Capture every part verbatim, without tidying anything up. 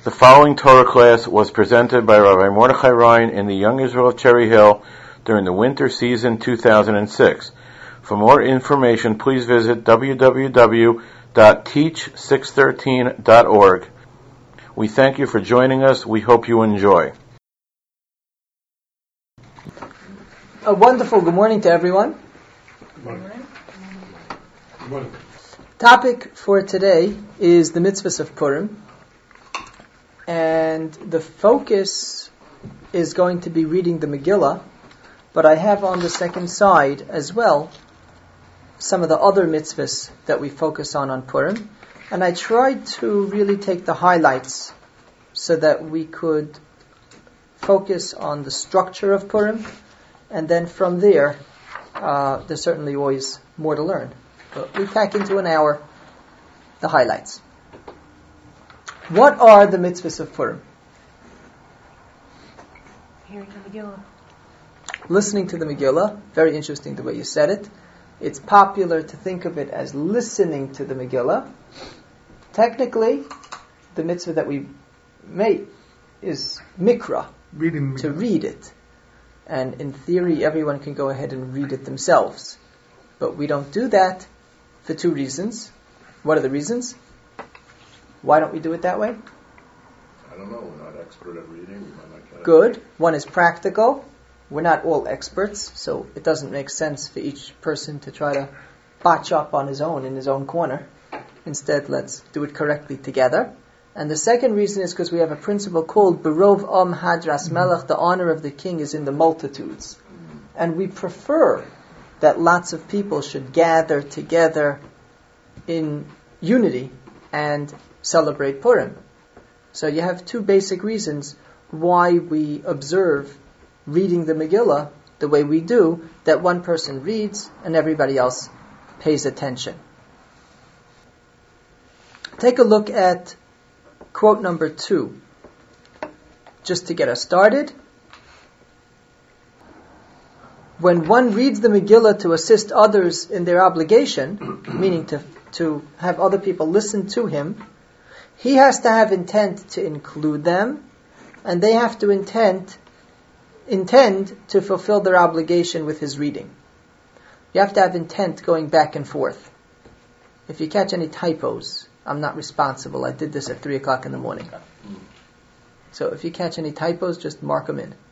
The following Torah class was presented by Rabbi Mordechai Ryan in the Young Israel of Cherry Hill during the winter season two thousand six. For more information, please visit w w w dot teach six thirteen dot org. We thank you for joining us. We hope you enjoy. A wonderful good morning to everyone. Good morning. Good morning. Topic for today is the mitzvahs of Purim. And the focus is going to be reading the Megillah, but I have on the second side as well some of the other mitzvahs that we focus on on Purim. And I tried to really take the highlights so that we could focus on the structure of Purim, and then from there, uh, there's certainly always more to learn. But we pack into an hour the highlights. What are the mitzvahs of Purim? Hearing the Megillah. Listening to the Megillah. Very interesting the way you said it. It's popular to think of it as listening to the Megillah. Technically, the mitzvah that we make is mikra, Reading to read it. And in theory, everyone can go ahead and read it themselves. But we don't do that for two reasons. What are the reasons? Why don't we do it that way? I don't know. We're not expert at reading. We might not get it. Good. One is practical. We're not all experts, so it doesn't make sense for each person to try to botch up on his own in his own corner. Instead, let's do it correctly together. And the second reason is because we have a principle called Berov Om Hadras Melech, the honor of the king is in the multitudes. And we prefer that lots of people should gather together in unity and celebrate Purim. So you have two basic reasons why we observe reading the Megillah the way we do, that one person reads and everybody else pays attention. Take a look at quote number two, just to get us started. When one reads the Megillah to assist others in their obligation, meaning to, to have other people listen to him, he has to have intent to include them, and they have to intend, intend to fulfill their obligation with his reading. You have to have intent going back and forth. If you catch any typos, I'm not responsible. I did this at three o'clock in the morning. So if you catch any typos, just mark them in.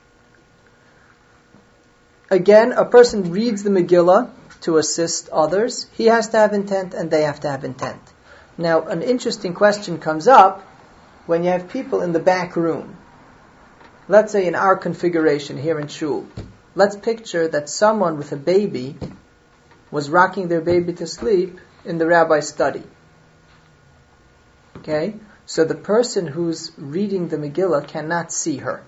Again, a person reads the Megillah to assist others. He has to have intent and they have to have intent. Now, an interesting question comes up when you have people in the back room. Let's say in our configuration here in Shul. Let's picture that someone with a baby was rocking their baby to sleep in the rabbi's study. Okay? So the person who's reading the Megillah cannot see her.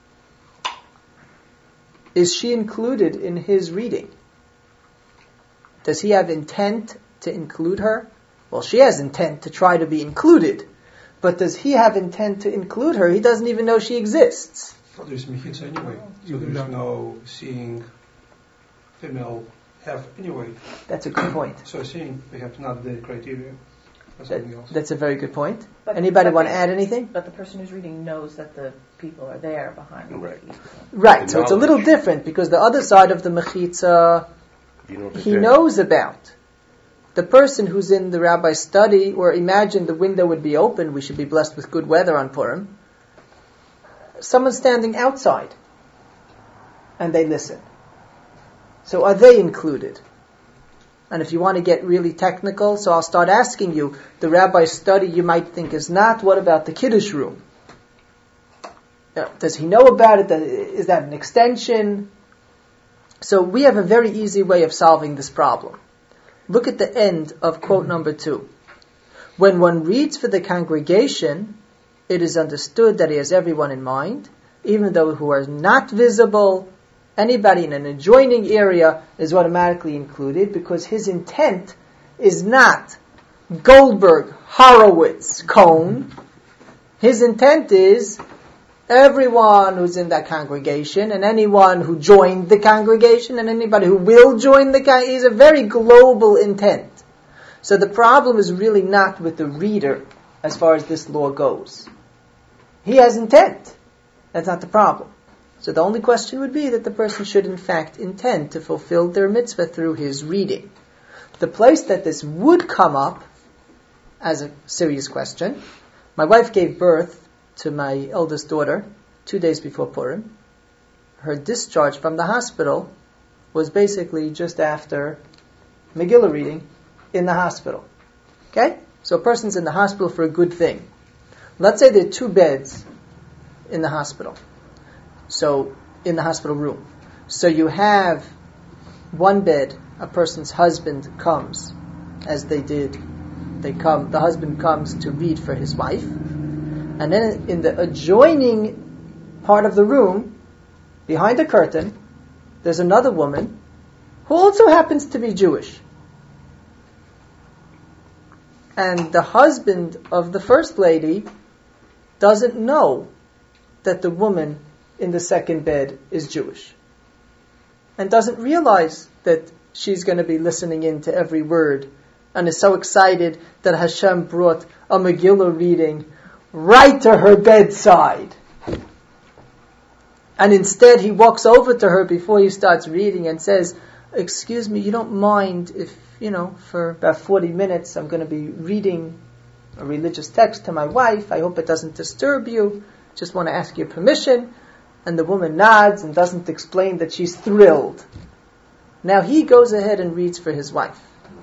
Is she included in his reading? Does he have intent to include her? Well, she has intent to try to be included. But does he have intent to include her? He doesn't even know she exists. Well, there's mechitza anyway, so there's no seeing female half anyway. That's a good point. So seeing, we have not the criteria. That's That, something else. that's a very good point. But- Anybody but want to the- add anything? But the person who's reading knows that the people are there behind the Right. people. Right, The so it's a little knowledge. different because the other side of the mechitza You know he knows about. The person who's in the rabbi's study, or imagine the window would be open, we should be blessed with good weather on Purim. Someone's standing outside and they listen. So are they included? And if you want to get really technical, so I'll start asking you, the rabbi's study you might think is not, what about the Kiddush room? Now, does he know about it? Is that an extension? So we have a very easy way of solving this problem. Look at the end of quote number two. When one reads for the congregation, it is understood that he has everyone in mind, even though who are not visible. Anybody in an adjoining area is automatically included because his intent is not Goldberg, Horowitz, Cohn. His intent is everyone who's in that congregation and anyone who joined the congregation and anybody who will join the congregation is a very global intent. So the problem is really not with the reader as far as this law goes. he has intent. That's not the problem. So the only question would be that the person should in fact intend to fulfill their mitzvah through his reading. The place that this would come up as a serious question, my wife gave birth to my eldest daughter two days before Purim. Her discharge from the hospital was basically just after Megillah reading in the hospital. Okay? So a person's in the hospital for a good thing. Let's say there are two beds in the hospital. So, in the hospital room. So you have one bed, a person's husband comes, as they did. They come, the husband comes to read for his wife. And then in the adjoining part of the room, behind the curtain, there's another woman who also happens to be Jewish. And the husband of the first lady doesn't know that the woman in the second bed is Jewish. And doesn't realize that she's going to be listening in to every word. And is so excited that Hashem brought a Megillah reading right to her bedside. And instead he walks over to her before he starts reading and says, excuse me, you don't mind if, you know, for about forty minutes I'm going to be reading a religious text to my wife. I hope it doesn't disturb you. Just want to ask your permission. And the woman nods and doesn't explain that she's thrilled. Now he goes ahead and reads for his wife.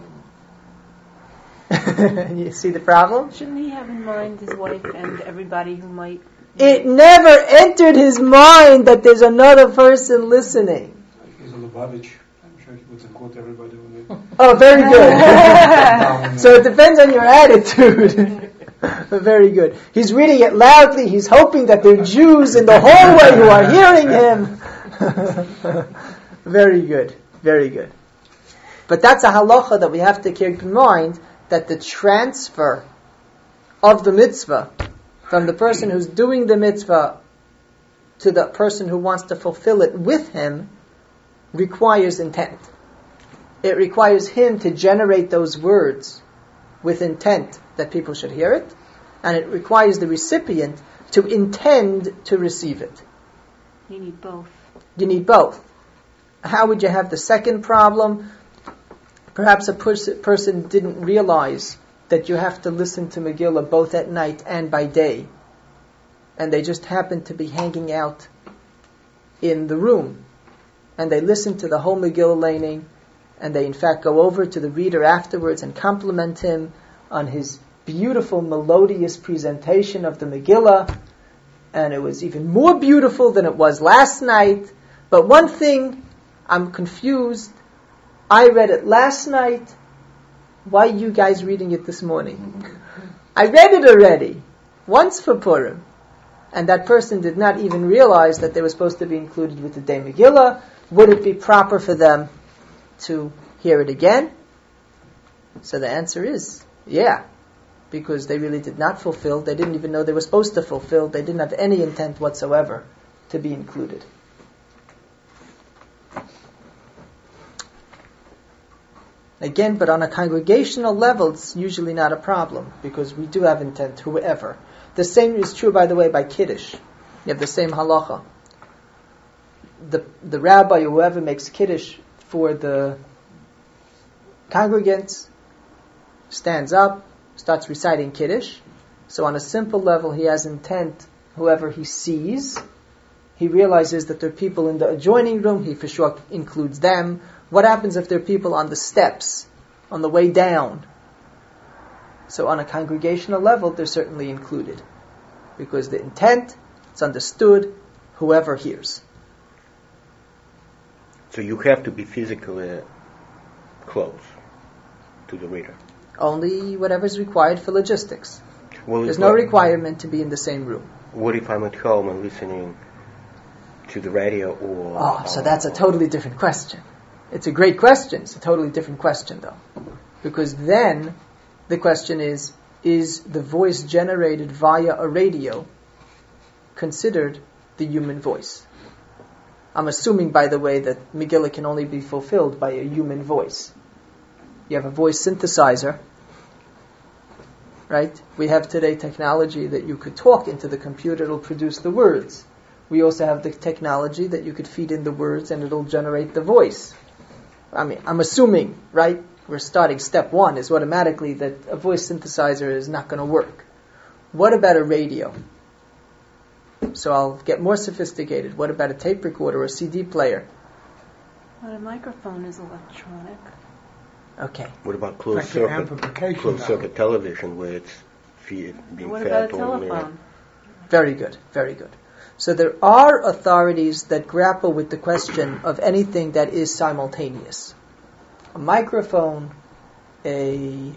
You see the problem? Shouldn't he have in mind his wife and everybody who might... It never entered his mind that there's another person listening. He's a Lubavitch. I'm sure he would quote everybody when they... Oh, very good. So it depends on your attitude. Very good. He's reading it loudly. He's hoping that there are Jews in the hallway who are hearing him. Very good. Very good. But that's a halacha that we have to keep in mind, that the transfer of the mitzvah from the person who's doing the mitzvah to the person who wants to fulfill it with him requires intent. It requires him to generate those words with intent that people should hear it, and it requires the recipient to intend to receive it. You need both. You need both. How would you have the second problem? Perhaps a pers- person didn't realize that you have to listen to Megillah both at night and by day, and they just happened to be hanging out in the room, and they listen to the whole Megillah laning, and they in fact go over to the reader afterwards and compliment him on his beautiful melodious presentation of the Megillah, and it was even more beautiful than it was last night. But one thing, I'm confused. I read it last night. Why are you guys reading it this morning? I read it already, once for Purim, and that person did not even realize that they were supposed to be included with the Day Megillah. Would it be proper for them to hear it again? So the answer is, yeah, because they really did not fulfill, they didn't even know they were supposed to fulfill, they didn't have any intent whatsoever to be included. Again, but on a congregational level, it's usually not a problem, because we do have intent, whoever. The same is true, by the way, by Kiddush. You have the same halacha. The, the rabbi or whoever makes Kiddush for the congregants stands up, starts reciting Kiddush. So on a simple level, he has intent, whoever he sees. He realizes that there are people in the adjoining room, he for sure includes them. What happens if there are people on the steps, on the way down? So on a congregational level, they're certainly included. Because the intent, it's understood, whoever hears. So you have to be physically close to the reader. Only whatever is required for logistics. Well, There's no requirement to be in the same room. What if I'm at home and listening to the radio or... Oh, so that's a totally different question. It's a great question. It's a totally different question, though. Because then the question is, is the voice generated via a radio considered the human voice? I'm assuming, by the way, that Megillah can only be fulfilled by a human voice. You have a voice synthesizer, right? We have today technology that you could talk into the computer, it'll produce the words. We also have the technology that you could feed in the words and it'll generate the voice. I mean, I'm assuming, right? We're starting step one is automatically that a voice synthesizer is not going to work. What about a radio? So I'll get more sophisticated. What about a tape recorder or a C D player? Well, a microphone is electronic. Okay. What about closed Like an circuit, amplification closed now. circuit television where it's feed, being What fed about a on there? telephone? Very good, very good. So there are authorities that grapple with the question of anything that is simultaneous. A microphone, a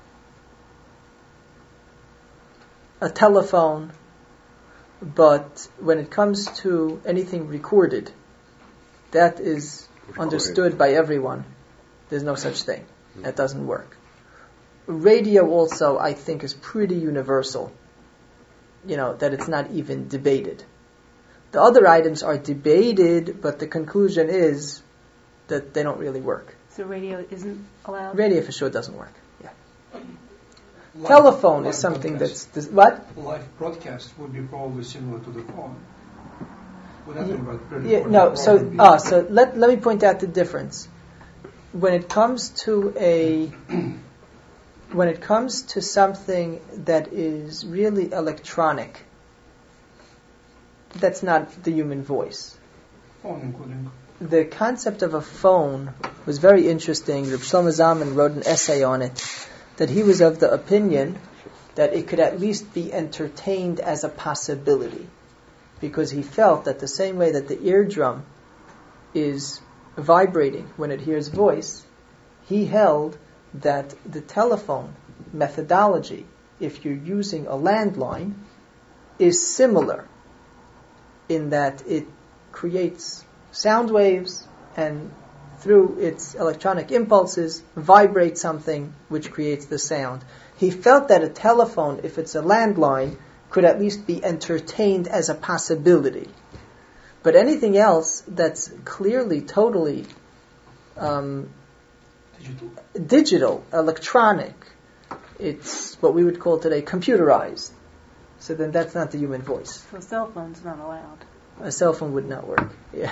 a telephone, but when it comes to anything recorded, that is Recorded. understood by everyone. There's no such thing. That doesn't work. Radio also, I think, is pretty universal. You know, that it's not even debated. The other items are debated, but the conclusion is that they don't really work. So radio isn't allowed? Radio for sure doesn't work. Yeah. Live- Telephone live is something broadcast. that's... What? Live broadcast would be probably similar to the phone. Would that be about really Yeah, important no, so problem? ah, so let let me point out the difference. When it comes to a when it comes to something that is really electronic, that's not the human voice. Phone including. The concept of a phone was very interesting. Reb Shlomo Zalman wrote an essay on it, that he was of the opinion that it could at least be entertained as a possibility, because he felt that the same way that the eardrum is vibrating when it hears voice, he held that the telephone methodology, if you're using a landline, is similar in that it creates sound waves and through its electronic impulses vibrates something which creates the sound. He felt that a telephone, if it's a landline, could at least be entertained as a possibility. But anything else that's clearly, totally um, Digital. digital, electronic, it's what we would call today computerized. So then that's not the human voice. So cell phone's not allowed. A cell phone would not work. Yeah.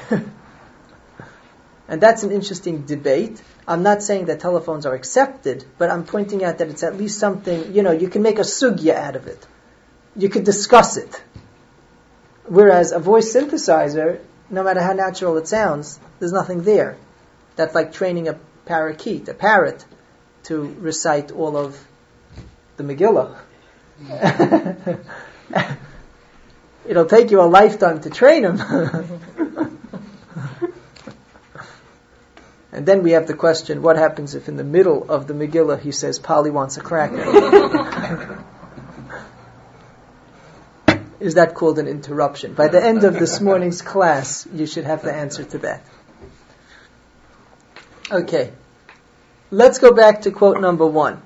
And that's an interesting debate. I'm not saying that telephones are accepted, but I'm pointing out that it's at least something, you know, you can make a sugya out of it. You could discuss it. Whereas a voice synthesizer, no matter how natural it sounds, there's nothing there. That's like training a parakeet, a parrot, to recite all of the Megillah. It'll take you a lifetime to train him. And then we have the question, what happens if in the middle of the Megillah he says, Polly wants a cracker? Is that called an interruption? By the end of this morning's class, you should have the answer to that. Okay. Let's go back to quote number one.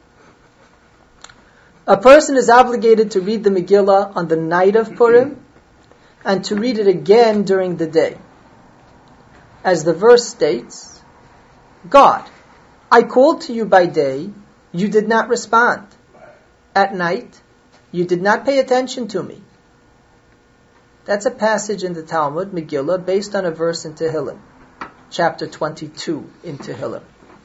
A person is obligated to read the Megillah on the night of Purim and to read it again during the day. As the verse states, God, I called to you by day, you did not respond. At night, you did not pay attention to me. That's a passage in the Talmud, Megillah, based on a verse in Tehillim, chapter twenty-two in Tehillim.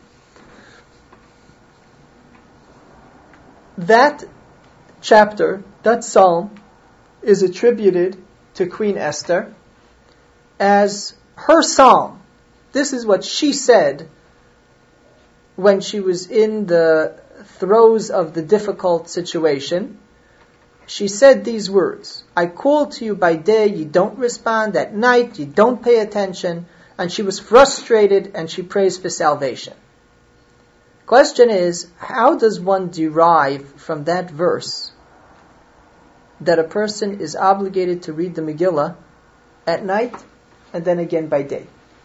That chapter, that psalm, is attributed to Queen Esther as her psalm. This is what she said when she was in the throes of the difficult situation. She said these words, I call to you by day, you don't respond. At night, you don't pay attention. And she was frustrated and she prays for salvation. Question is, how does one derive from that verse that a person is obligated to read the Megillah at night and then again by day?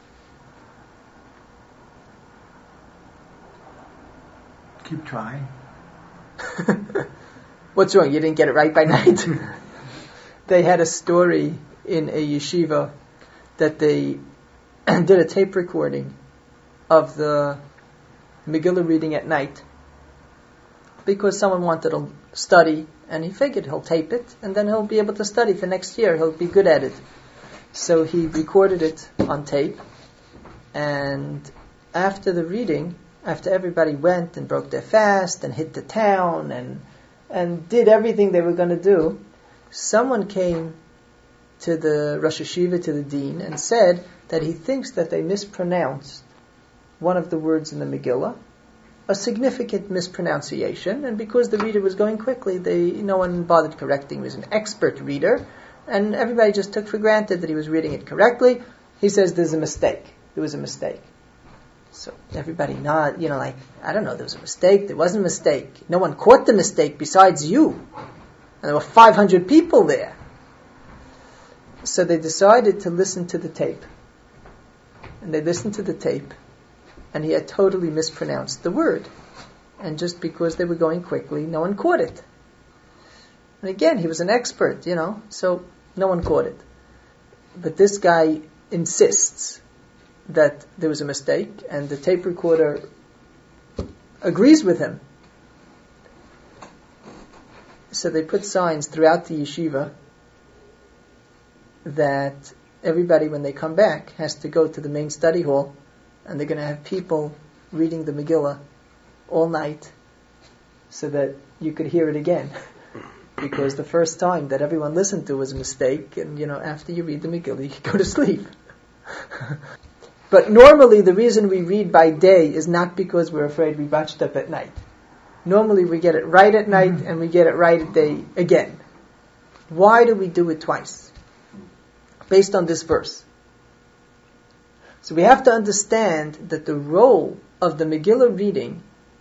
Keep trying. What's wrong? You didn't get it right by night? They had a story in a yeshiva that they did a tape recording of the Megillah reading at night. because someone wanted to study, and he figured he'll tape it, and then he'll be able to study for next year. He'll be good at it. So he recorded it on tape, and after the reading, after everybody went and broke their fast and hit the town and and did everything they were going to do, someone came to the Rosh Hashiva, to the Dean, and said that he thinks that they mispronounced one of the words in the Megillah, a significant mispronunciation, and because the reader was going quickly, they no one bothered correcting. He was an expert reader, and everybody just took for granted that he was reading it correctly. He says there's a mistake. There was a mistake. So everybody nod, you know, like, I don't know, there was a mistake, there wasn't a mistake. No one caught the mistake besides you. And there were five hundred people there. So they decided to listen to the tape. And they listened to the tape, and he had totally mispronounced the word. And just because they were going quickly, no one caught it. And again, he was an expert, you know, so no one caught it. But this guy insists that there was a mistake, and the tape recorder agrees with him. So they put signs throughout the yeshiva that everybody, when they come back, has to go to the main study hall, and they're going to have people reading the Megillah all night so that you could hear it again. Because the first time that everyone listened to was a mistake, and, you know, after you read the Megillah, you go to sleep. But normally the reason we read by day is not because we're afraid we botched up at night. Normally we get it right at night and we get it right at day again. Why do we do it twice? Based on this verse. So we have to understand that the role of the Megillah reading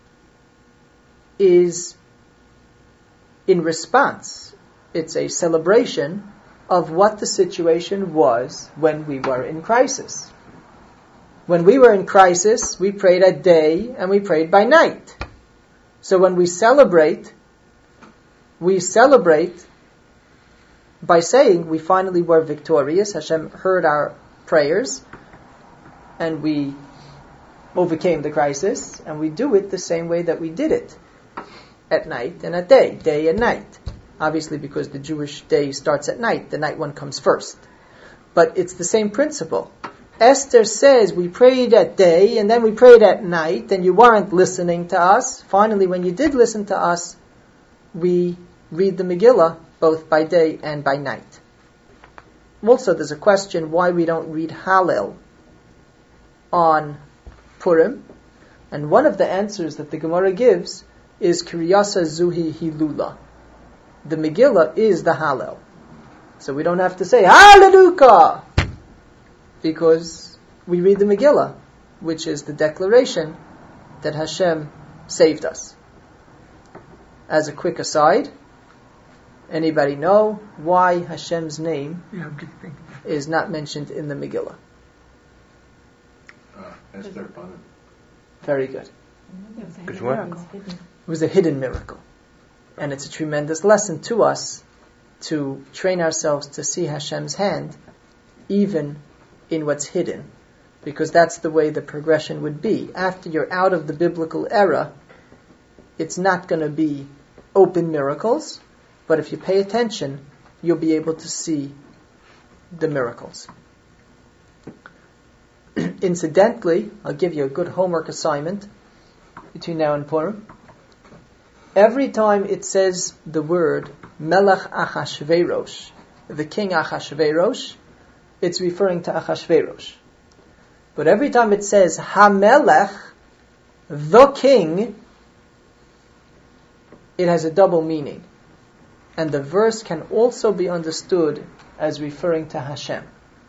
is in response. It's a celebration of what the situation was when we were in crisis. When we were in crisis, we prayed at day and we prayed by night. So when we celebrate, we celebrate by saying we finally were victorious. Hashem heard our prayers and we overcame the crisis, and we do it the same way that we did it at night and at day, day and night. Obviously, because the Jewish day starts at night, the night one comes first. But it's the same principle. Esther says we prayed at day and then we prayed at night, and you weren't listening to us. Finally, when you did listen to us, we read the Megillah both by day and by night. Also, there's a question why we don't read Hallel on Purim, and one of the answers that the Gemara gives is Kriyasa Zuhi Hilula. The Megillah is the Hallel. So we don't have to say Hallelujah, because we read the Megillah, which is the declaration that Hashem saved us. As a quick aside, anybody know why Hashem's name is not mentioned in the Megillah? Uh, Esther Panim. Very good. Good miracle. It was a hidden miracle. And it's a tremendous lesson to us to train ourselves to see Hashem's hand even in what's hidden. Because that's the way the progression would be. After you're out of the biblical era, it's not going to be open miracles, but if you pay attention, you'll be able to see the miracles. Incidentally, I'll give you a good homework assignment between now and Purim. Every time it says the word Melech Achashverosh, the king Achashverosh, it's referring to Achashverosh. But every time it says HaMelech, the king, it has a double meaning. And the verse can also be understood as referring to Hashem.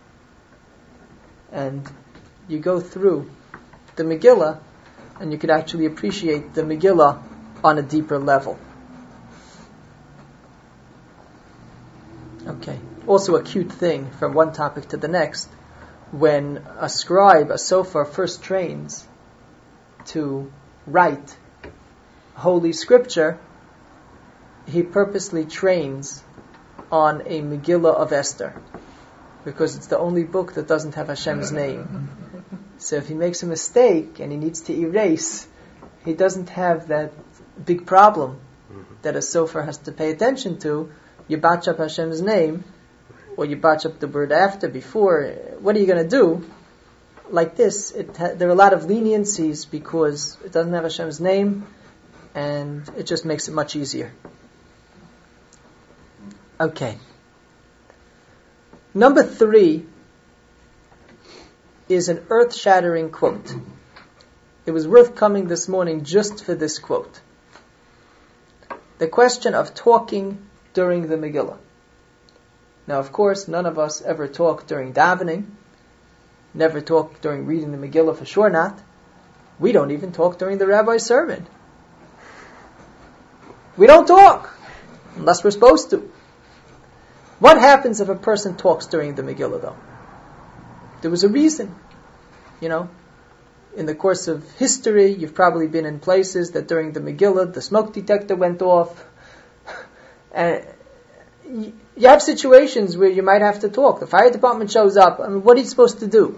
And you go through the Megillah, and you could actually appreciate the Megillah on a deeper level. Okay. Also a cute thing from one topic to the next, when a scribe, a sofer, first trains to write Holy Scripture, he purposely trains on a Megillah of Esther, because it's the only book that doesn't have Hashem's name. So if he makes a mistake and he needs to erase, he doesn't have that big problem that a sofer has to pay attention to. You batch up Hashem's name, or you batch up the word after, before. What are you going to do? Like this, it ha- there are a lot of leniencies because it doesn't have Hashem's name, and it just makes it much easier. Okay. Number three is an earth-shattering quote. It was worth coming this morning just for this quote. The question of talking during the Megillah. Now, of course, none of us ever talk during davening. Never talk during reading the Megillah, for sure not. We don't even talk during the rabbi's sermon. We don't talk, unless we're supposed to. What happens if a person talks during the Megillah, though? There was a reason. You know, in the course of history, you've probably been in places that during the Megillah, the smoke detector went off. And you have situations where you might have to talk. The fire department shows up. I mean, what are you supposed to do?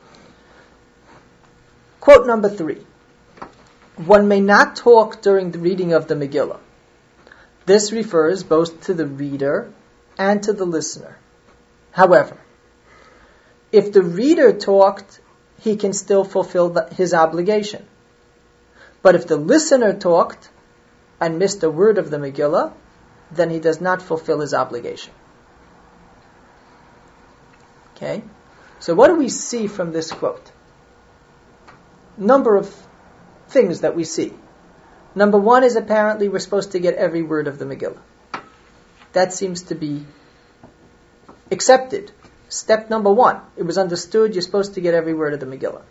Quote number three. One may not talk during the reading of the Megillah. This refers both to the reader and to the listener. However, if the reader talked, he can still fulfill the, his obligation. But if the listener talked and missed a word of the Megillah, then he does not fulfill his obligation. Okay? So what do we see from this quote? Number of things that we see. Number one is apparently we're supposed to get every word of the Megillah. That seems to be accepted. Step number one. It was understood you're supposed to get every word of the Megillah.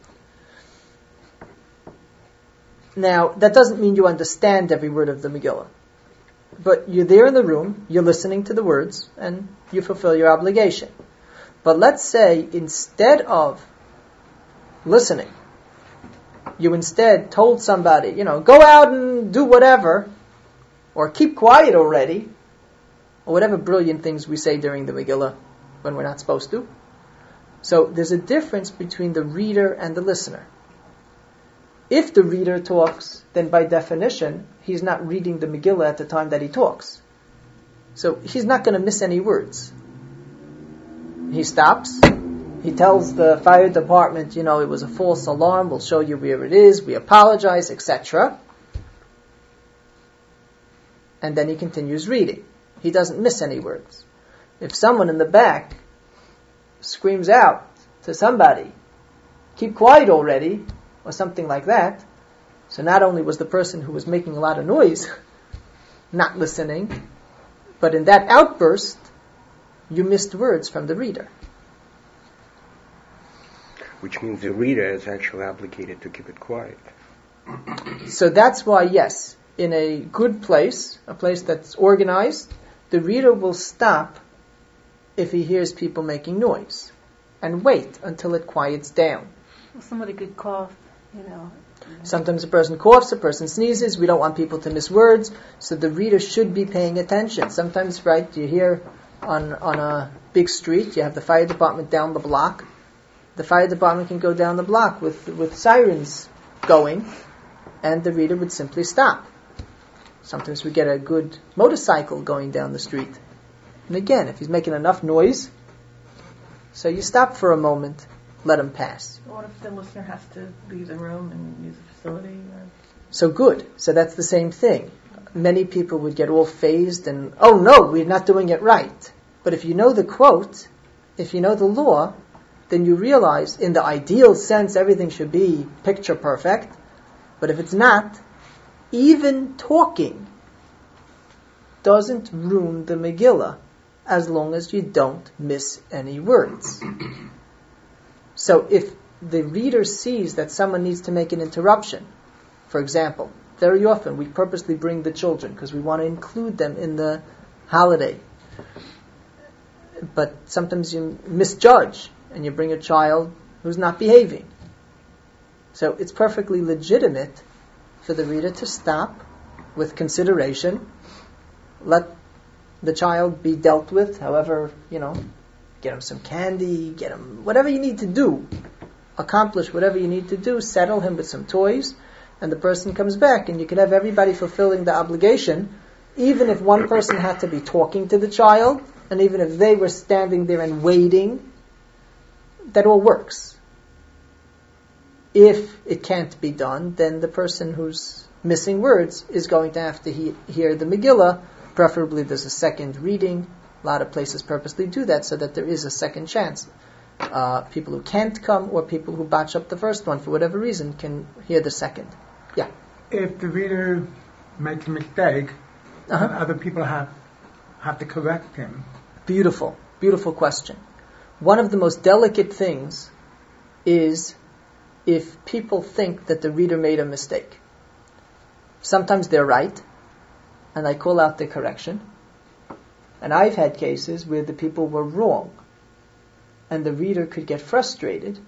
Now, that doesn't mean you understand every word of the Megillah. But you're there in the room, you're listening to the words, and you fulfill your obligation. But let's say instead of listening, you instead told somebody, you know, go out and do whatever, or keep quiet already, or whatever brilliant things we say during the Megillah when we're not supposed to. So there's a difference between the reader and the listener. If the reader talks, then by definition, he's not reading the Megillah at the time that he talks. So he's not going to miss any words. He stops, he tells the fire department, you know, it was a false alarm, we'll show you where it is, we apologize, et cetera. And then he continues reading. He doesn't miss any words. If someone in the back screams out to somebody, keep quiet already, or something like that, so not only was the person who was making a lot of noise not listening, but in that outburst, you missed words from the reader. Which means the reader is actually obligated to keep it quiet. So that's why, yes, in a good place, a place that's organized, the reader will stop if he hears people making noise and wait until it quiets down. Well, somebody could cough, you know. Sometimes a person coughs, a person sneezes. We don't want people to miss words, so the reader should be paying attention. Sometimes, right, you hear on on a big street, you have the fire department down the block. The fire department can go down the block with with sirens going, and the reader would simply stop. Sometimes we get a good motorcycle going down the street. And again, if he's making enough noise, so you stop for a moment, let him pass. What if the listener has to leave the room and use the facility? Or? So good. So that's the same thing. Many people would get all phased and, oh no, we're not doing it right. But if you know the quote, if you know the law, then you realize in the ideal sense everything should be picture perfect. But if it's not, even talking doesn't ruin the Megillah as long as you don't miss any words. So if the reader sees that someone needs to make an interruption, for example, very often we purposely bring the children because we want to include them in the holiday. But sometimes you misjudge and you bring a child who's not behaving. So it's perfectly legitimate for the reader to stop with consideration, let the child be dealt with, however, you know, get him some candy, get him whatever you need to do, accomplish whatever you need to do, settle him with some toys, and the person comes back, and you can have everybody fulfilling the obligation, even if one person had to be talking to the child, and even if they were standing there and waiting, that all works. If it can't be done, then the person who's missing words is going to have to he- hear the Megillah. Preferably there's a second reading. A lot of places purposely do that so that there is a second chance. Uh, people who can't come or people who botch up the first one for whatever reason can hear the second. Yeah. If the reader makes a mistake, Uh-huh. other people have have to correct him. Beautiful, beautiful question. One of the most delicate things is if people think that the reader made a mistake. Sometimes they're right, and I call out the correction. And I've had cases where the people were wrong, and the reader could get frustrated.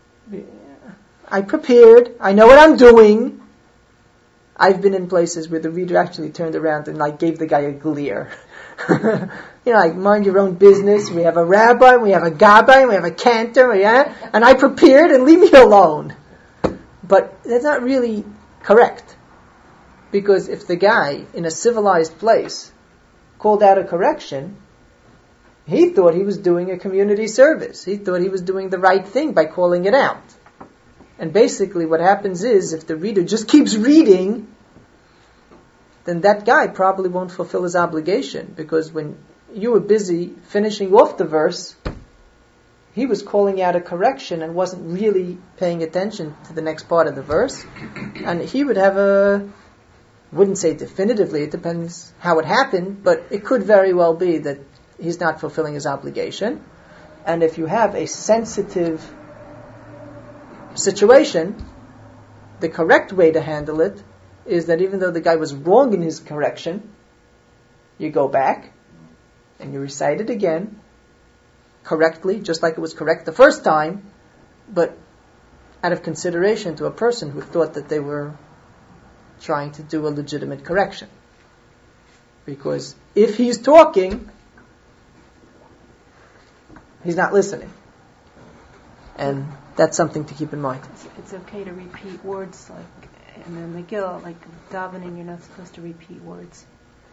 I prepared, I know what I'm doing. I've been in places where the reader actually turned around and like gave the guy a glare. You know, like, mind your own business. We have a rabbi, we have a gabbai, we have a cantor, yeah? And I prepared and leave me alone. But that's not really correct. Because if the guy in a civilized place called out a correction, he thought he was doing a community service. He thought he was doing the right thing by calling it out. And basically what happens is, if the reader just keeps reading, then that guy probably won't fulfill his obligation, because when you were busy finishing off the verse, he was calling out a correction and wasn't really paying attention to the next part of the verse. And he would have a, wouldn't say definitively, it depends how it happened, but it could very well be that he's not fulfilling his obligation. And if you have a sensitive situation, the correct way to handle it is that even though the guy was wrong in his correction, you go back and you recite it again correctly, just like it was correct the first time, but out of consideration to a person who thought that they were trying to do a legitimate correction. Because if he's talking, he's not listening. And that's something to keep in mind. It's, it's okay to repeat words like in the Megillah, like davening, you're not supposed to repeat words.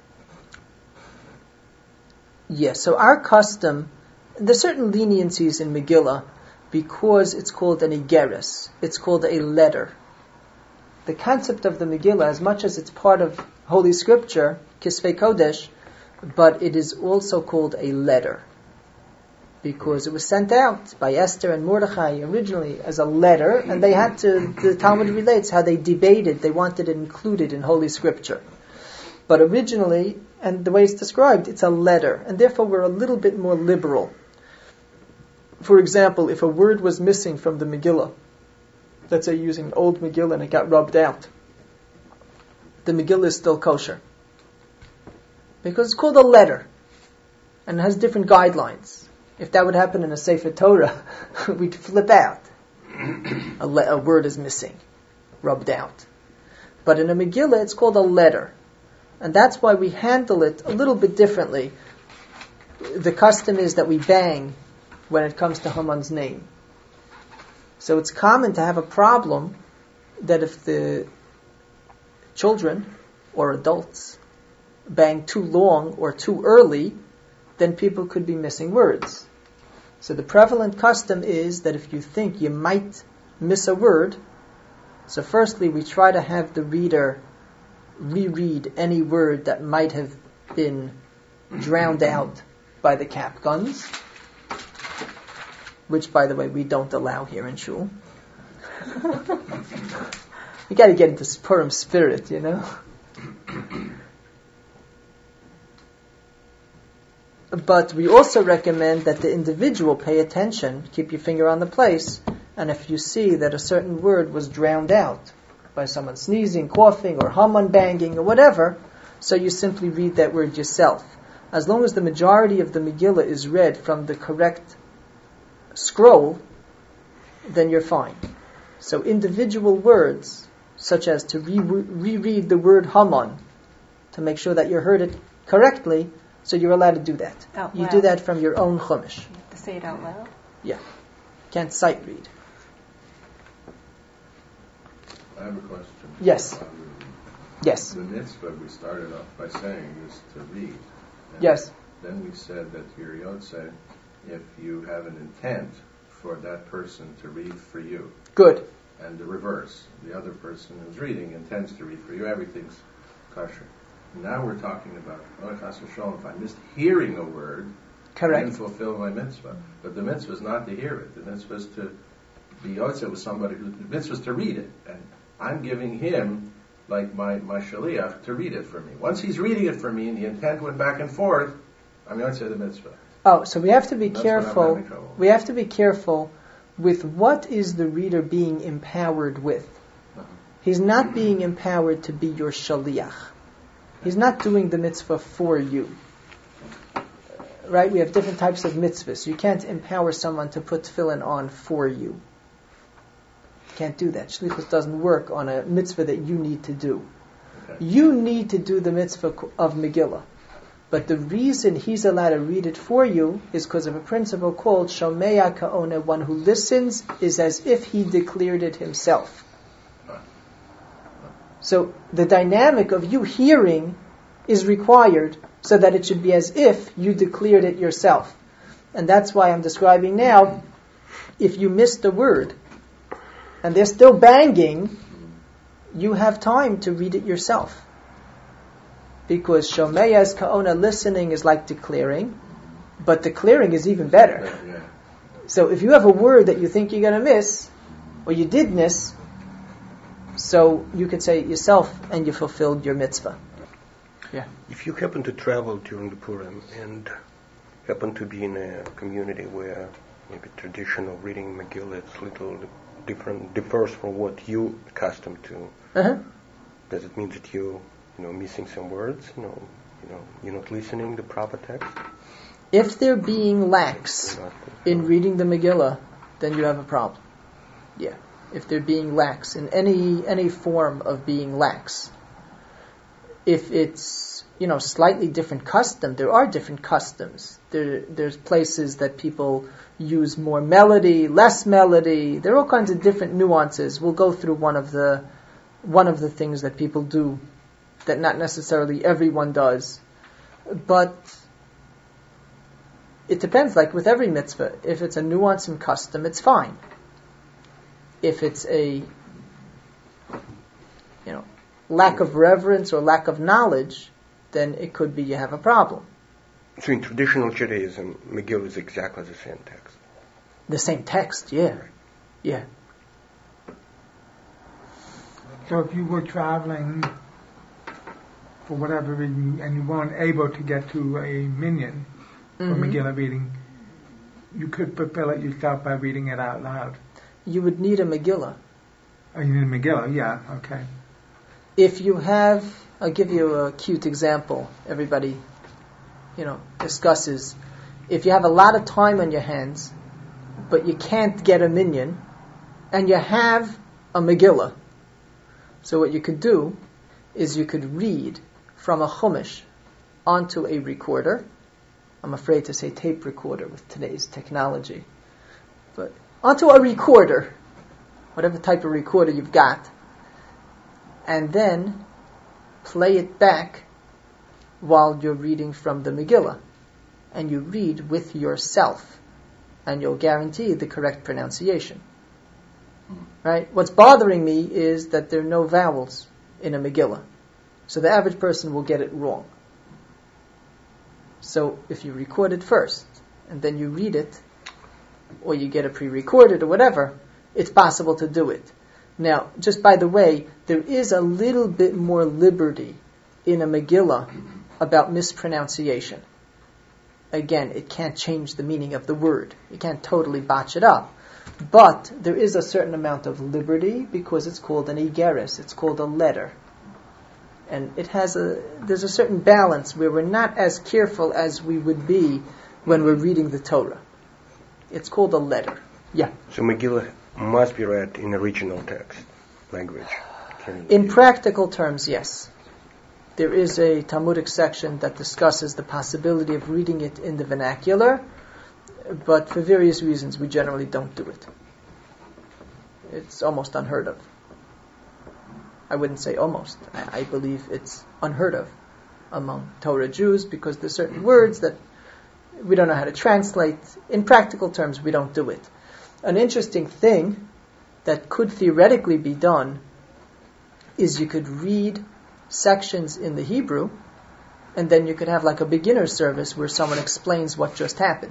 Yes, so our custom, there's certain leniencies in Megillah because it's called an igeris. It's called a letter. The concept of the Megillah, as much as it's part of Holy Scripture, Kisvei Kodesh, but it is also called a letter. Because it was sent out by Esther and Mordechai originally as a letter, and they had to, the Talmud relates how they debated, they wanted it included in Holy Scripture. But originally, and the way it's described, it's a letter, and therefore we're a little bit more liberal. For example, if a word was missing from the Megillah, let's say using an old Megillah and it got rubbed out, the Megillah is still kosher. Because it's called a letter, and it has different guidelines. If that would happen in a Sefer Torah, we'd flip out. A, le- a word is missing, rubbed out. But in a Megillah, it's called a letter. And that's why we handle it a little bit differently. The custom is that we bang when it comes to Haman's name. So it's common to have a problem that if the children or adults bang too long or too early, then people could be missing words. So the prevalent custom is that if you think you might miss a word, so firstly we try to have the reader reread any word that might have been drowned out by the cap guns, which, by the way, we don't allow here in Shul. You got to get into Purim spirit, you know. But we also recommend that the individual pay attention, keep your finger on the place, and if you see that a certain word was drowned out by someone sneezing, coughing, or Haman banging, or whatever, so you simply read that word yourself. As long as the majority of the Megillah is read from the correct scroll, then you're fine. So individual words, such as to re- reread the word Haman, to make sure that you heard it correctly, so you're allowed to do that. Out you loud. do that from your own chumash. You have to say it out loud. Yeah. Can't sight read. I have a question. Yes. Um, Yes. The mitzvah we started off by saying is to read. And Yes. Then we said that here Yotze, if you have an intent for that person to read for you, Good. and the reverse, the other person who's reading intends to read for you, everything's kosher. Now we're talking about, oh, if if I missed hearing a word, I Correct. didn't fulfill my mitzvah. But the mitzvah is not to hear it. The mitzvah is to be Yotze with somebody who, the mitzvah is to read it. And I'm giving him, like my, my shaliach, to read it for me. Once he's reading it for me and the intent went back and forth, I'm Yotze the mitzvah. Oh, so we have to be That's what I'm careful. having trouble with. We have to be careful with what is the reader being empowered with. Uh-huh. He's not being empowered to be your shaliach. He's not doing the mitzvah for you. Right? We have different types of mitzvahs. You can't empower someone to put tefillin on for you. You can't do that. Shlichus doesn't work on a mitzvah that you need to do. Okay. You need to do the mitzvah of Megillah. But the reason he's allowed to read it for you is because of a principle called Shomeya Ka'ona. One who listens is as if he declared it himself. So the dynamic of you hearing is required so that it should be as if you declared it yourself. And that's why I'm describing now, if you missed a word and they're still banging, you have time to read it yourself. Because Shomeyas Ka'ona, listening, is like declaring, but declaring is even better. Yeah, yeah. So if you have a word that you think you're going to miss, or you did miss, so you could say it yourself and you fulfilled your mitzvah. Yeah. If you happen to travel during the Purim and happen to be in a community where maybe traditional reading Megillah is little different, differs from what you accustomed to, Uh-huh. does it mean that you, you know, missing some words? You know, you know, you're not listening the proper text. If they're being lax You're not- in reading the Megillah, then you have a problem. Yeah. If they're being lax in any any form of being lax. If it's, you know, slightly different custom, there are different customs. There there's places that people use more melody, less melody. There are all kinds of different nuances. We'll go through one of the one of the things that people do that not necessarily everyone does. But it depends, like with every mitzvah. If it's a nuance in custom, it's fine. If it's a, you know, lack of reverence or lack of knowledge, then it could be you have a problem. So in traditional Judaism, Megillah is exactly the same text. The same text, yeah. Yeah. So if you were traveling for whatever reason and you weren't able to get to a minyan for Mhm. Megillah reading, you could fulfill it yourself by reading it out loud. You would need a Megillah. Oh, you need a Megillah, yeah, okay. If you have, I'll give you a cute example. Everybody, you know, discusses. If you have a lot of time on your hands, but you can't get a minyan, and you have a Megillah, so what you could do is you could read from a chumash onto a recorder. I'm afraid to say tape recorder with today's technology, but onto a recorder, whatever type of recorder you've got, and then play it back while you're reading from the Megillah. And you read with yourself, and you'll guarantee the correct pronunciation. Right? What's bothering me is that there are no vowels in a Megillah. So the average person will get it wrong. So if you record it first, and then you read it, or you get it pre-recorded or whatever, it's possible to do it. Now, just by the way, there is a little bit more liberty in a Megillah about mispronunciation. Again, it can't change the meaning of the word. You can't totally botch it up. But there is a certain amount of liberty because it's called an igeres. It's called a letter. And it has a, there's a certain balance where we're not as careful as we would be when we're reading the Torah. It's called a letter. Yeah. So Megillah must be read in original text, language. Can In practical terms, yes. There is a Talmudic section that discusses the possibility of reading it in the vernacular, but for various reasons we generally don't do it. It's almost unheard of. I wouldn't say almost. I, I believe it's unheard of among Torah Jews, because there's certain words that we don't know how to translate. In practical terms, we don't do it. An interesting thing that could theoretically be done is you could read sections in the Hebrew, and then you could have like a beginner service where someone explains what just happened.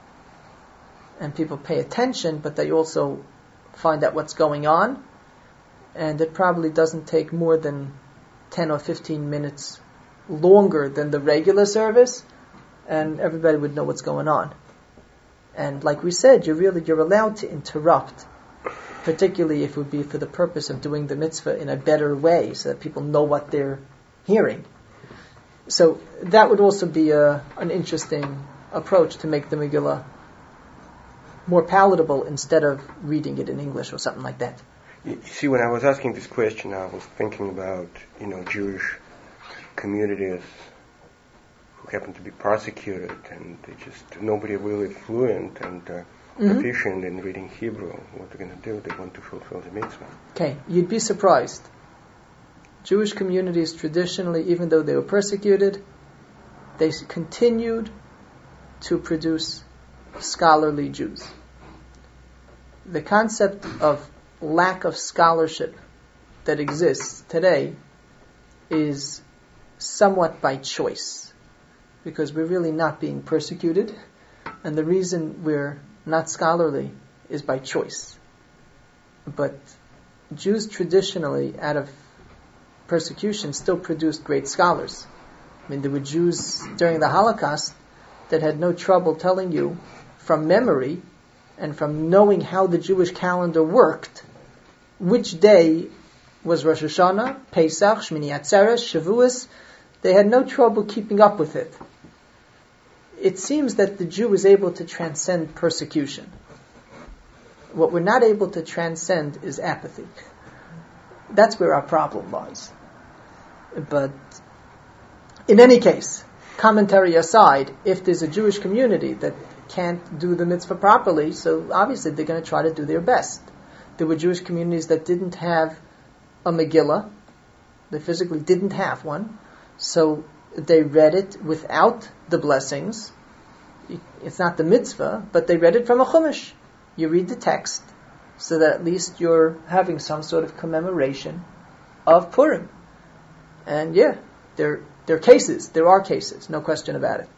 And people pay attention, but they also find out what's going on. And it probably doesn't take more than ten or fifteen minutes longer than the regular service, and everybody would know what's going on. And like we said, you're really, you're allowed to interrupt, particularly if it would be for the purpose of doing the mitzvah in a better way, so that people know what they're hearing. So that would also be a, an interesting approach to make the Megillah more palatable instead of reading it in English or something like that. You see, when I was asking this question, I was thinking about, you know, Jewish communities who happen to be persecuted, and they just, nobody really fluent and uh, mm-hmm. proficient in reading Hebrew. What they're going to do? They want to fulfill the mitzvah. Okay, you'd be surprised. Jewish communities traditionally, even though they were persecuted, they continued to produce scholarly Jews. The concept of lack of scholarship that exists today is somewhat by choice, because we're really not being persecuted, and the reason we're not scholarly is by choice. But Jews traditionally, out of persecution, still produced great scholars. I mean, there were Jews during the Holocaust that had no trouble telling you from memory and from knowing how the Jewish calendar worked which day was Rosh Hashanah, Pesach, Shmini Atzeres, Shavuos. They had no trouble keeping up with it. It seems that the Jew is able to transcend persecution. What we're not able to transcend is apathy. That's where our problem lies. But in any case, commentary aside, if there's a Jewish community that can't do the mitzvah properly, so obviously they're going to try to do their best. There were Jewish communities that didn't have a Megillah. They physically didn't have one. So they read it without the blessings. It's not the mitzvah, but they read it from a Chumash. You read the text so that at least you're having some sort of commemoration of Purim. And yeah, there, there are cases. There are cases. No question about it.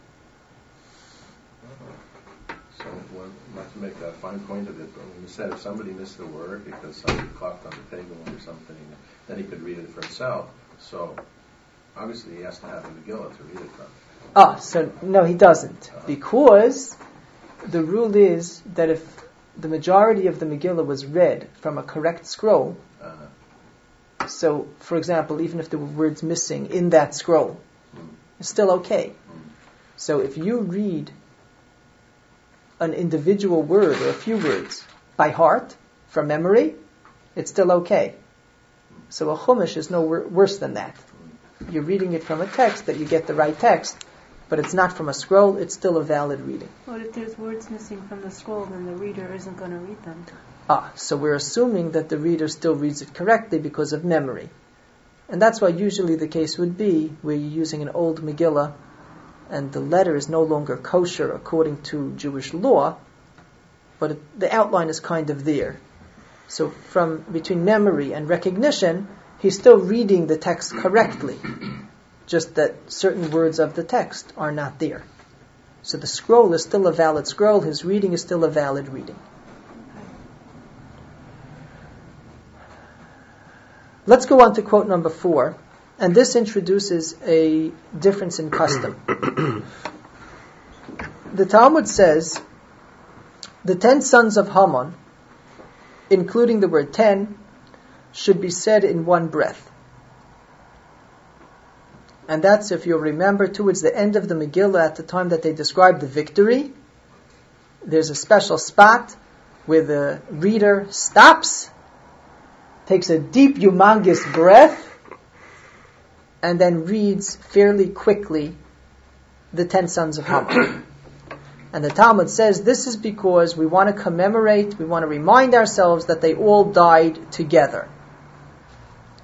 So, well, not to make a fine point of it, but when you said if somebody missed a word because somebody coughed on the table or something, then he could read it for himself. So, obviously he has to have a Megillah to read it from. Ah, so no, he doesn't. Uh-huh. Because the rule is that if the majority of the Megillah was read from a correct scroll, uh-huh. so, for example, even if there were words missing in that scroll, mm. it's still okay. Mm. So if you read an individual word or a few words by heart, from memory, it's still okay. So a Chumash is no wor- worse than that. You're reading it from a text that you get the right text, but it's not from a scroll, it's still a valid reading. But if there's words missing from the scroll, then the reader isn't going to read them. Ah, so we're assuming that the reader still reads it correctly because of memory. And that's why usually the case would be where you're using an old Megillah and the letter is no longer kosher according to Jewish law, but it, the outline is kind of there. So from between memory and recognition, he's still reading the text correctly, just that certain words of the text are not there. So the scroll is still a valid scroll, his reading is still a valid reading. Let's go on to quote number four. And this introduces a difference in custom. The Talmud says, the ten sons of Haman, including the word ten, should be said in one breath. And that's, if you'll remember, towards the end of the Megillah, at the time that they describe the victory, there's a special spot where the reader stops, takes a deep, humongous breath, and then reads fairly quickly the ten sons of Haman. And the Talmud says this is because we want to commemorate, we want to remind ourselves that they all died together.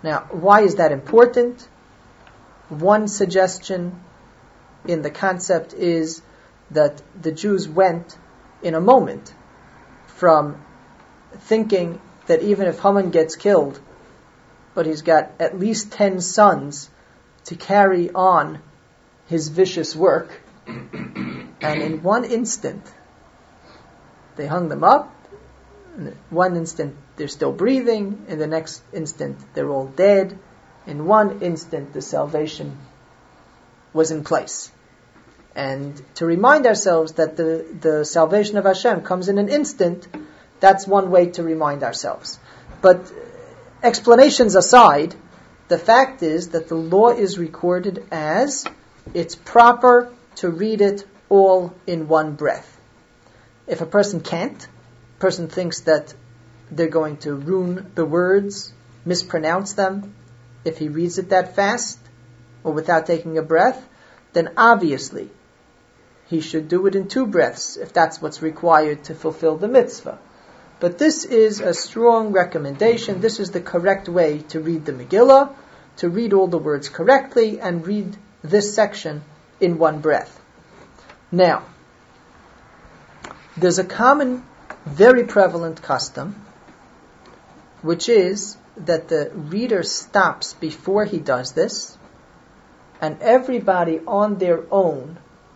Now, why is that important? One suggestion in the concept is that the Jews went in a moment from thinking that even if Haman gets killed, but he's got at least ten sons to carry on his vicious work, and in one instant they hung them up, in one instant they're still breathing, in the next instant they're all dead, in one instant the salvation was in place. And to remind ourselves that the, the salvation of Hashem comes in an instant, that's one way to remind ourselves. But explanations aside, the fact is that the law is recorded as it's proper to read it all in one breath. If a person can't, a person thinks that they're going to ruin the words, mispronounce them, if he reads it that fast or without taking a breath, then obviously he should do it in two breaths if that's what's required to fulfill the mitzvah. But this is a strong recommendation. This is the correct way to read the Megillah, to read all the words correctly and read this section in one breath. Now, there's a common, very prevalent custom, which is that the reader stops before he does this, and everybody on their own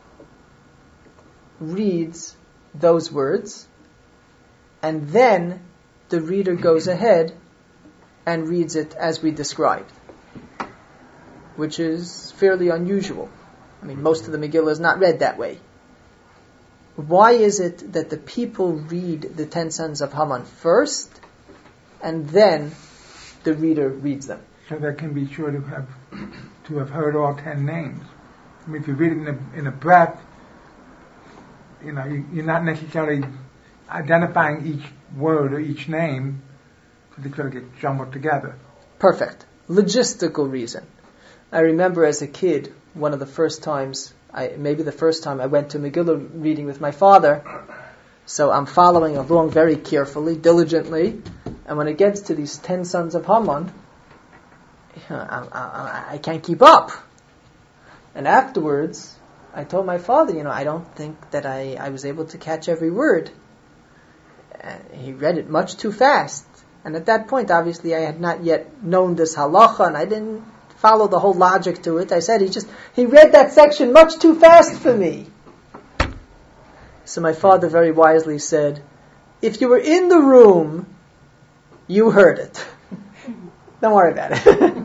reads those words, and then the reader goes ahead and reads it as we described, which is fairly unusual. I mean, most of the Megillah is not read that way. Why is it that the people read the ten sons of Haman first, and then the reader reads them? So they can be sure to have to have heard all ten names. I mean, if you read it in a, in a breath, you know, you, you're not necessarily identifying each word or each name, so they sort of get jumbled together. Perfect. Logistical reason. I remember as a kid, one of the first times, I, maybe the first time I went to Megillah reading with my father, so I'm following along very carefully, diligently, and when it gets to these ten sons of Haman, I, I, I can't keep up. And afterwards, I told my father, you know, I don't think that I, I was able to catch every word. And he read it much too fast. And at that point, obviously, I had not yet known this halacha, and I didn't follow the whole logic to it. I said, he just, he read that section much too fast for me. So my father very wisely said, if you were in the room, you heard it. Don't worry about it.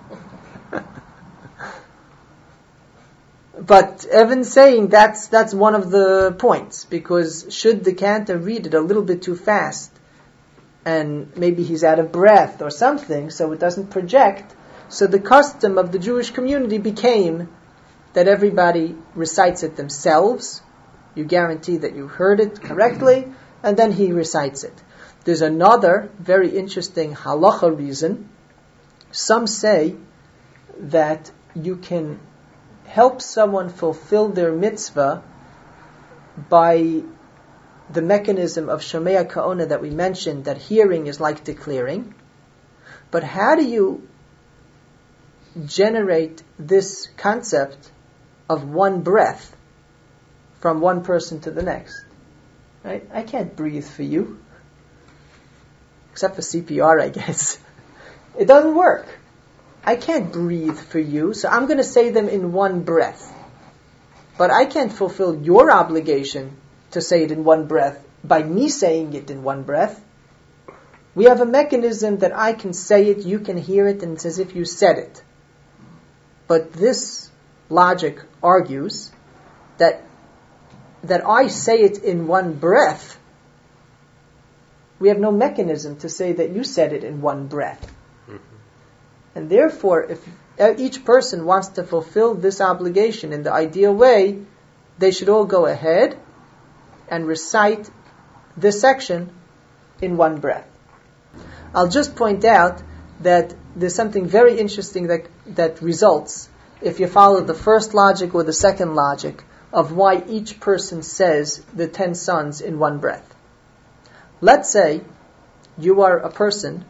But Evan's saying that's that's one of the points, because should the cantor read it a little bit too fast, and maybe he's out of breath or something, so it doesn't project, so the custom of the Jewish community became that everybody recites it themselves. You guarantee that you heard it correctly, and then he recites it. There's another very interesting halacha reason. Some say that you can help someone fulfill their mitzvah by the mechanism of Shomea Ka'ona that we mentioned, that hearing is like declaring. But how do you generate this concept of one breath from one person to the next? Right? I can't breathe for you. Except for C P R, I guess. It doesn't work. I can't breathe for you, so I'm going to say them in one breath. But I can't fulfill your obligation to say it in one breath by me saying it in one breath. We have a mechanism that I can say it, you can hear it, and it's as if you said it. But this logic argues that that I say it in one breath. We have no mechanism to say that you said it in one breath. And therefore, if each person wants to fulfill this obligation in the ideal way, they should all go ahead and recite this section in one breath. I'll just point out that there's something very interesting that, that results if you follow the first logic or the second logic of why each person says the ten sons in one breath. Let's say you are a person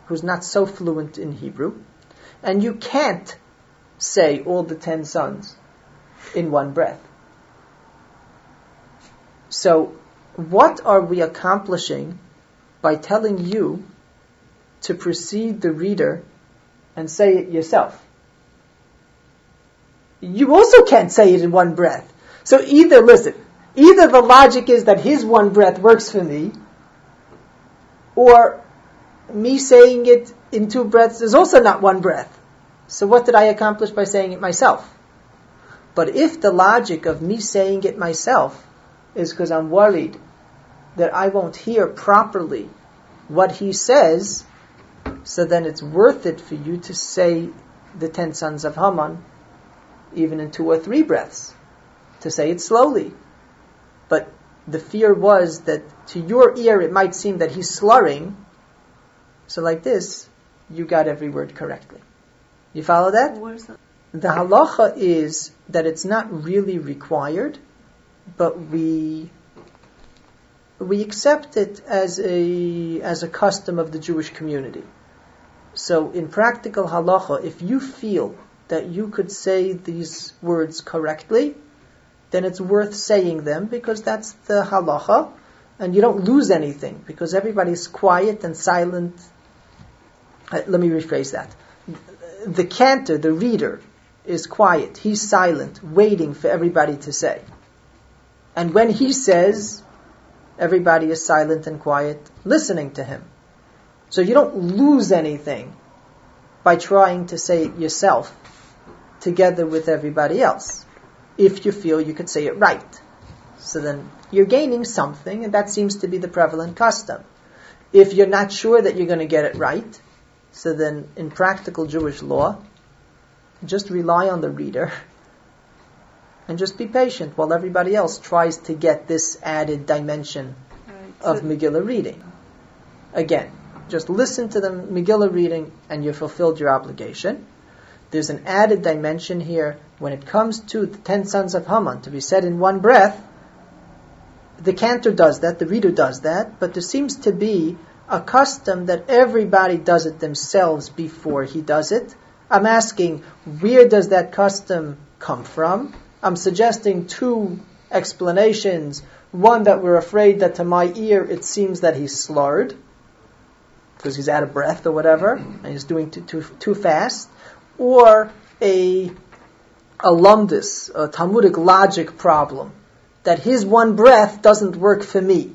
who's not so fluent in Hebrew, and you can't say all the ten sons in one breath. So, what are we accomplishing by telling you to precede the reader and say it yourself? You also can't say it in one breath. So either, listen, either the logic is that his one breath works for me, or me saying it in two breaths is also not one breath. So what did I accomplish by saying it myself? But if the logic of me saying it myself is because I'm worried that I won't hear properly what he says, so then it's worth it for you to say the ten sons of Haman even in two or three breaths, to say it slowly. But the fear was that to your ear it might seem that he's slurring, so like this, you got every word correctly. You follow that? Where's that? The halacha is that it's not really required, but we we accept it as a as a custom of the Jewish community. So in practical halacha, if you feel that you could say these words correctly, then it's worth saying them because that's the halacha, and you don't lose anything because everybody's quiet and silent. Uh, let me rephrase that. The cantor, the reader, is quiet. He's silent, waiting for everybody to say. And when he says, everybody is silent and quiet, listening to him. So you don't lose anything by trying to say it yourself together with everybody else, if you feel you could say it right. So then you're gaining something, and that seems to be the prevalent custom. If you're not sure that you're going to get it right, so then in practical Jewish law, just rely on the reader and just be patient while everybody else tries to get this added dimension Right. of So- Megillah reading. Again, just listen to the Megillah reading and you've fulfilled your obligation. There's an added dimension here when it comes to the ten sons of Haman to be said in one breath. The cantor does that, the reader does that, but there seems to be a custom that everybody does it themselves before he does it. I'm asking, where does that custom come from? I'm suggesting two explanations. One, that we're afraid that to my ear it seems that he's slurred, because he's out of breath or whatever, and he's doing too, too, too fast. Or a, a lumdus, a Talmudic logic problem, that his one breath doesn't work for me.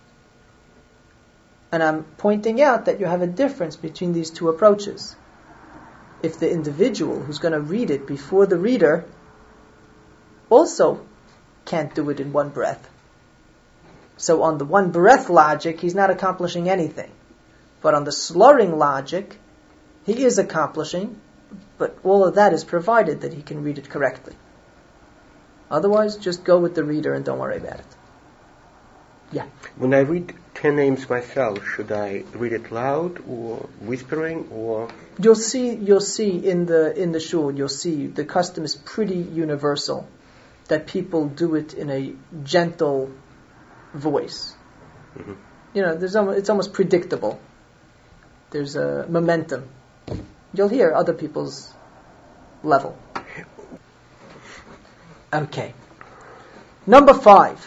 And I'm pointing out that you have a difference between these two approaches. If the individual who's going to read it before the reader also can't do it in one breath. So on the one breath logic, he's not accomplishing anything. But on the slurring logic, he is accomplishing, but all of that is provided that he can read it correctly. Otherwise, just go with the reader and don't worry about it. Yeah. When I read ten names myself, should I read it loud or whispering or? You'll see, you'll see in the in the shul, you'll see the custom is pretty universal, that people do it in a gentle voice. Mm-hmm. You know, there's almost, it's almost predictable. There's a momentum. You'll hear other people's level. Okay. Number five.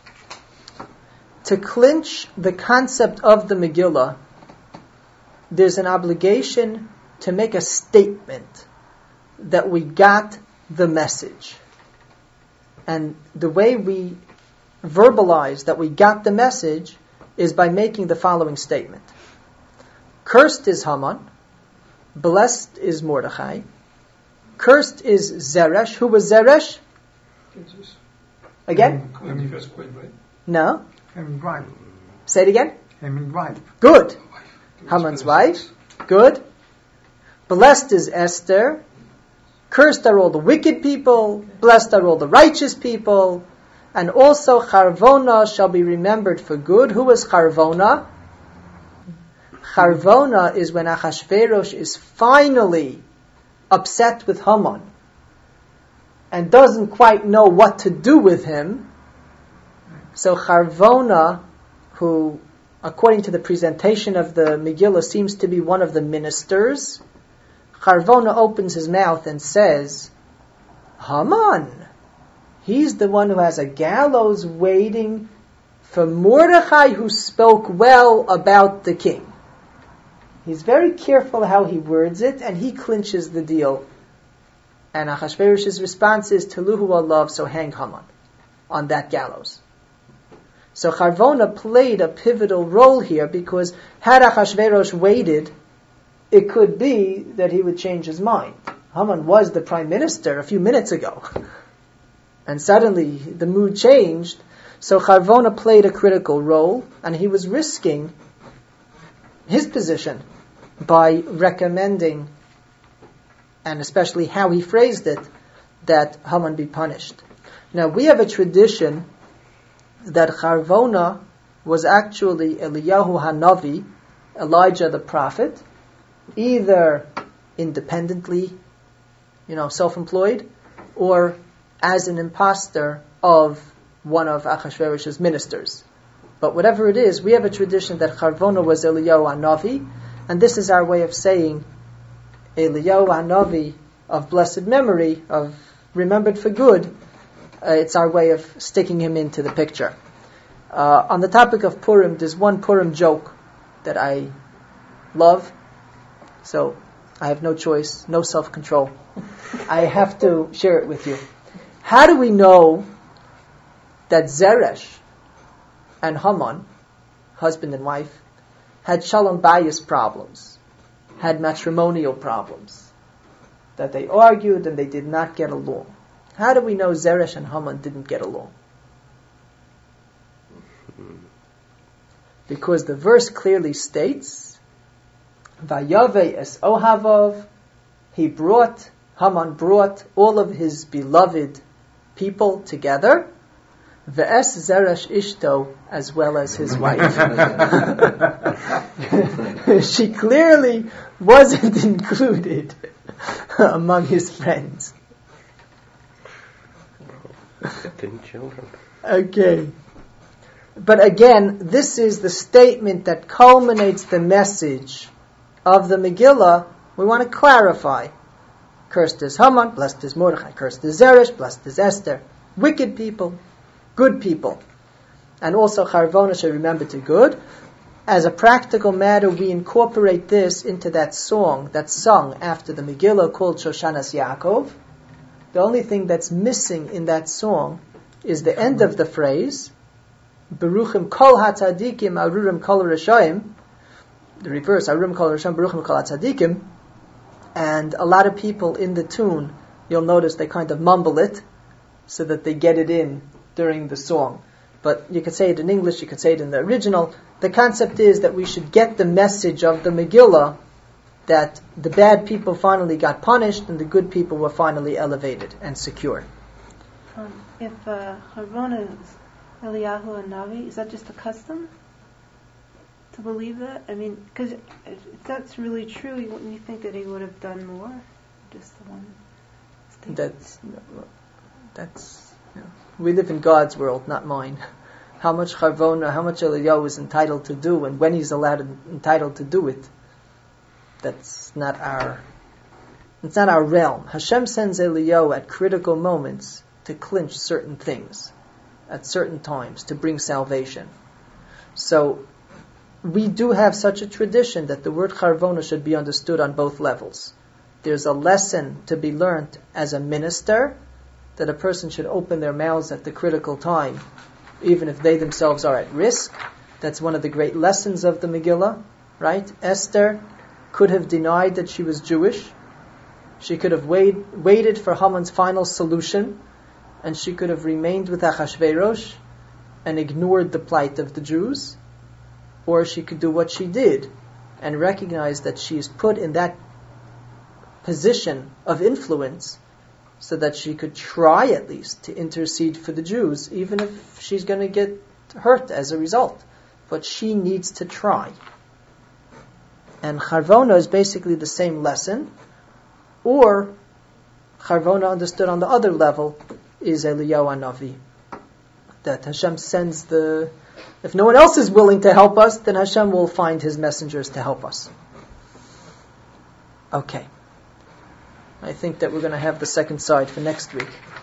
To clinch the concept of the Megillah, there's an obligation to make a statement that we got the message. And the way we verbalize that we got the message is by making the following statement. Cursed is Haman, blessed is Mordechai, cursed is Zeresh. Who was Zeresh? Jesus. Again? When he first quit, right? No. Haman's wife. Say it again. Haman's wife. Good. Wife. Haman's wife. Good. Blessed is Esther. Cursed are all the wicked people. Blessed are all the righteous people. And also Charvona shall be remembered for good. Who was Charvona? Charvona is when Achashverosh is finally upset with Haman and doesn't quite know what to do with him. So Charvona, who according to the presentation of the Megillah, seems to be one of the ministers, Charvona opens his mouth and says, Haman, he's the one who has a gallows waiting for Mordechai, who spoke well about the king. He's very careful how he words it, and he clinches the deal. And Achashverosh's response is, Teluhu alav, so hang Haman on that gallows. So Charvona played a pivotal role here, because had Achashverosh waited, it could be that he would change his mind. Haman was the prime minister a few minutes ago. And suddenly the mood changed. So Charvona played a critical role, and he was risking his position by recommending, and especially how he phrased it, that Haman be punished. Now, we have a tradition that Charvona was actually Eliyahu Hanavi, Elijah the prophet, either independently, you know, self-employed, or as an imposter of one of Achashverosh's ministers. But whatever it is, we have a tradition that Charvona was Eliyahu Hanavi, and this is our way of saying Eliyahu Hanavi of blessed memory, of remembered for good. Uh, it's our way of sticking him into the picture. Uh, on the topic of Purim, there's one Purim joke that I love, so I have no choice, no self-control. I have to share it with you. How do we know that Zeresh and Haman, husband and wife, had shalom bayis problems, had matrimonial problems, that they argued and they did not get along? How do we know Zeresh and Haman didn't get along? Because the verse clearly states, Vayave es Ohavov, he brought, Haman brought all of his beloved people together, Ve'es Zeresh Ishto, as well as his wife. She clearly wasn't included among his friends. Ten children. Okay. But again, this is the statement that culminates the message of the Megillah. We want to clarify. Cursed is Haman, blessed is Mordechai. Cursed is Zeresh, blessed is Esther. Wicked people, good people. And also Charvona should remember to good. As a practical matter, we incorporate this into that song that's sung after the Megillah called Shoshanas Yaakov. The only thing that's missing in that song is the end of the phrase, Beruchim kol hatzadikim arurim kol rashayim. The reverse, arurim kol rashayim, beruchim kol hatzadikim. And a lot of people in the tune, you'll notice they kind of mumble it so that they get it in during the song. But you could say it in English, you could say it in the original. The concept is that we should get the message of the Megillah that the bad people finally got punished and the good people were finally elevated and secure. Um, if uh, Charvona is Eliyahu and Navi, is that just a custom to believe that? I mean, because if that's really true, wouldn't you think that he would have done more? Just the one statement. That's, that's, you know, we live in God's world, not mine. How much Charvona, how much Eliyahu is entitled to do, and when he's allowed entitled to do it, that's not our, it's not our realm. Hashem sends Eliyahu at critical moments to clinch certain things, at certain times, to bring salvation. So, we do have such a tradition that the word Charvona should be understood on both levels. There's a lesson to be learned as a minister, that a person should open their mouths at the critical time, even if they themselves are at risk. That's one of the great lessons of the Megillah, right? Esther could have denied that she was Jewish. She could have wait, waited for Haman's final solution, and she could have remained with Achashverosh and ignored the plight of the Jews. Or she could do what she did and recognize that she is put in that position of influence so that she could try at least to intercede for the Jews, even if she's going to get hurt as a result. But she needs to try. And Charvona is basically the same lesson. Or Charvona, understood on the other level, is Eliyahu Hanavi. That Hashem sends the If no one else is willing to help us, then Hashem will find His messengers to help us. Okay. I think that we're going to have the second side for next week.